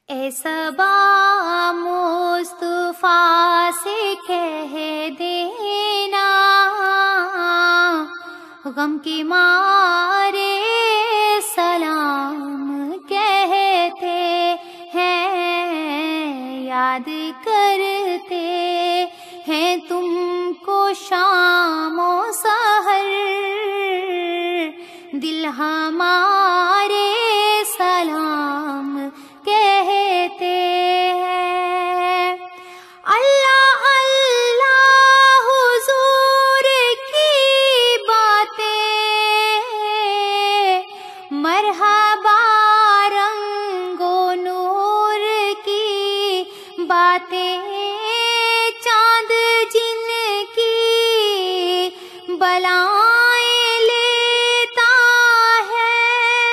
اے صبا مصطفیٰ سے کہہ دینا، غم کے مارے سلام کہتے ہیں، یاد کرتے ہیں تم کو شام و سحر، دل ہمارے سلام کہتے ہیں۔ اللہ اللہ حضور کی باتیں، مرحبا رنگ و نور کی باتیں، چاند جن کی بلائیں لیتا ہے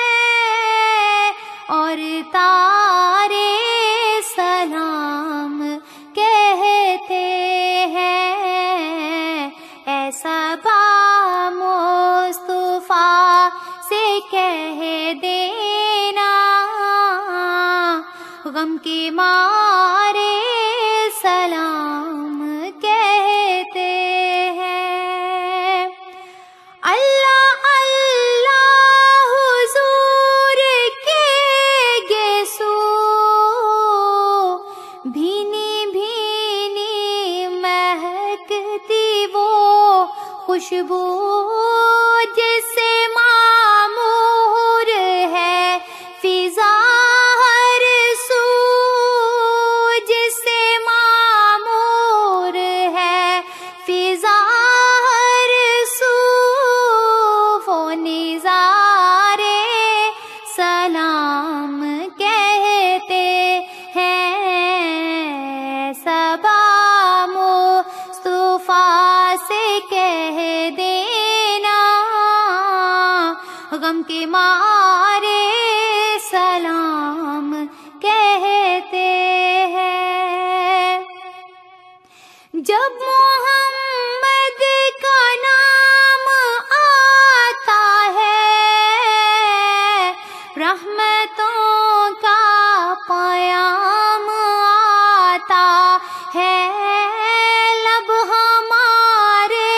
اور تارے سلام کہتے ہیں، ایسا با مصطفیٰ سے کہہ دینا، غم کے مارے سلام کہتے ہیں۔ اللہ اللہ حضور کے گیسو، بھینی بھینی مہکتی وہ خوشبو، جس سے معمور ہے فضا ہر سو، جس سے معمور ہے فضا ہر سو، وہ نظارے سلام کہتے ہیں، صبا مصطفیٰ سے کہہ دینا، غم کے مارے سلام کہتے ہیں۔ جب محمد کا نام آتا ہے، رحمتوں کا پیام آتا ہے، لب ہمارے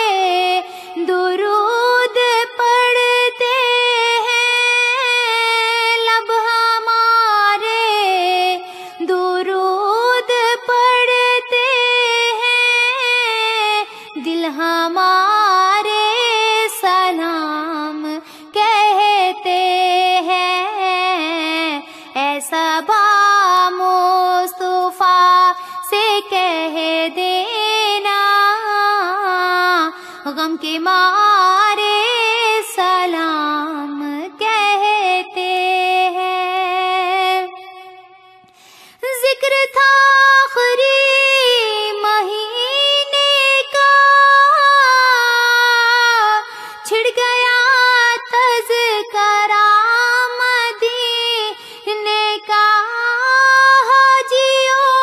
درود پڑھتے ہیں، لب ہمارے درود پڑھتے ہیں، دل ہمارے سلام کہتے ہیں، ایسا با مصطفیٰ سے کہہ دینا، غم کے مارے سلام کہتے ہیں۔ ذکر تھا آخری مہینے کا، چھڑ گیا تذکرہ مدینے کا، حاجیوں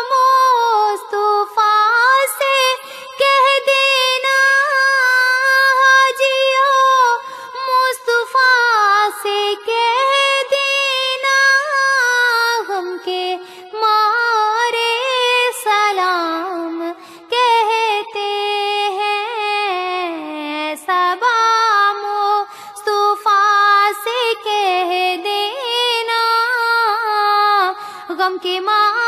مصطفیٰ سے کہہ دینا، حاجیوں مصطفیٰ سے کہہ دینا، غم کے مارے سلام کہتے ہیں، صبا مصطفیٰ سے کہہ دینا، غم کے مارے